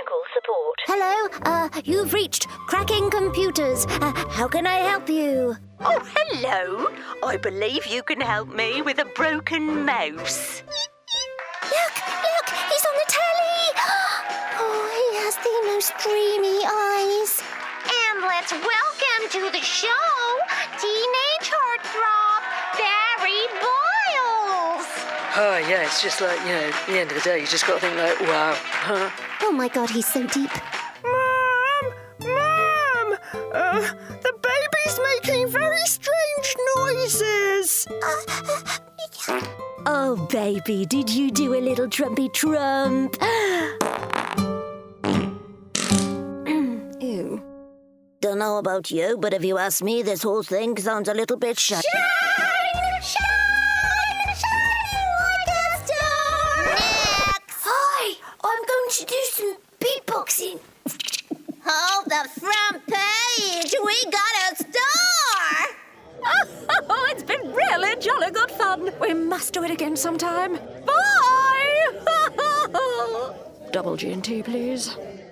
technical support. Hello, you've reached Cracking Computers. How can I help you? Oh, hello. I believe you can help me with a broken mouse. Look, he's on the telly. Oh, he has the most dreamy eyes. And let's welcome to the show, teenage heartthrob, Barry Boyles. Oh, yeah, it's just like, at the end of the day, you just got to think like, wow. Oh, my God, he's so deep. Mom! The baby's making very strange noises. Oh, baby, did you do a little trumpy trump? Ew. Don't know about you, but if you ask me, this whole thing sounds a little bit shiny. Shine like a star. Next. Hi, I'm going to do some beatboxing. Hold the front page. We got a star. Oh, it's been really jolly good fun. We must do it again sometime. Bye! Double G&T, please.